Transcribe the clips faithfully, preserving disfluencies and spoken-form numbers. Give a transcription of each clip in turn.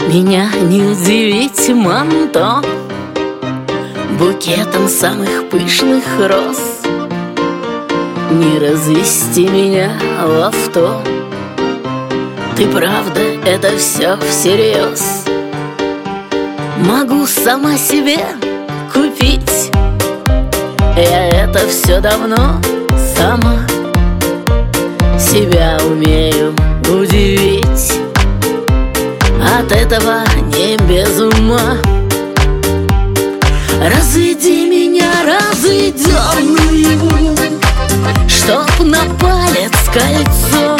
Меня не удивить манто букетом самых пышных роз, не развести меня в авто. Ты правда, это все всерьез? Могу сама себе купить. Я это все давно сама себя умею удивить. От этого не без ума. Разведи меня разведенную, чтоб на палец кольцо,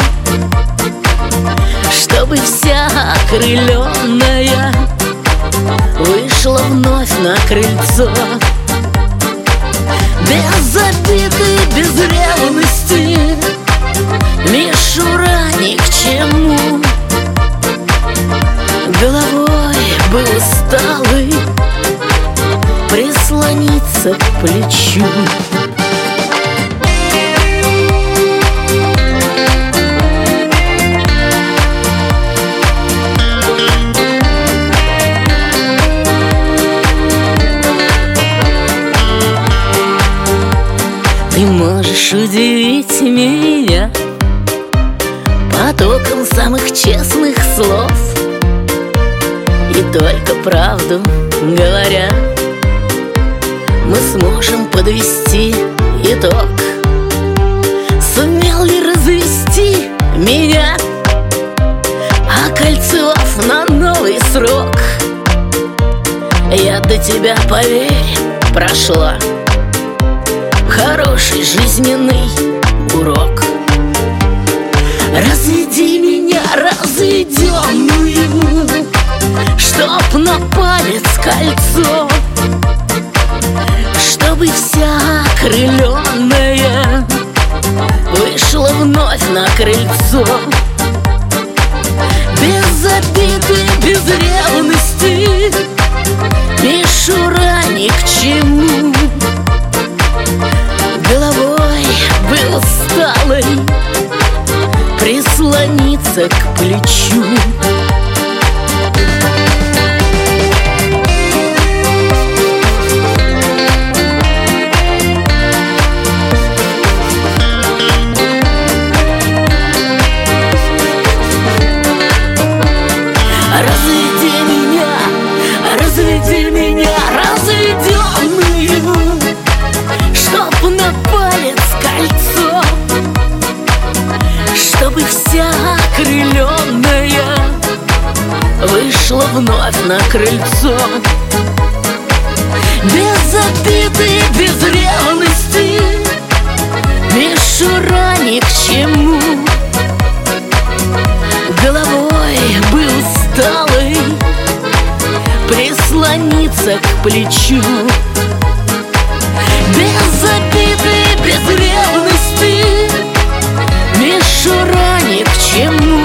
чтобы вся окрыленная вышла вновь на крыльцо. Без обиды, без ревности, мишура ни к чему. Головой бы усталый прислониться к плечу. Ты можешь удивить меня потоком самых честных слов, и только правду говоря, мы сможем подвести итог. Сумел ли развести меня, окольцевав на новый срок? Я до тебя, поверь, прошла хороший жизненный урок. Разведи меня разведенную, чтоб на палец кольцо, чтобы вся окрыленная вышла вновь на крыльцо. Без обиды, без ревности, мишура ни к чему. Головой бы усталой прислониться к плечу. Разведи меня, разведи меня разведенную, чтоб на палец кольцо, чтобы вся окрыленная вышла вновь на крыльцо. Без обиды, без ревности, мишура ни к чему. Головой бы усталой прислониться к плечу. Без обиды, без ревности, мишура ни к чему.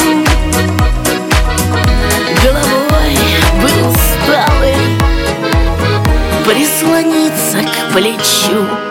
Головой бы усталой прислониться к плечу.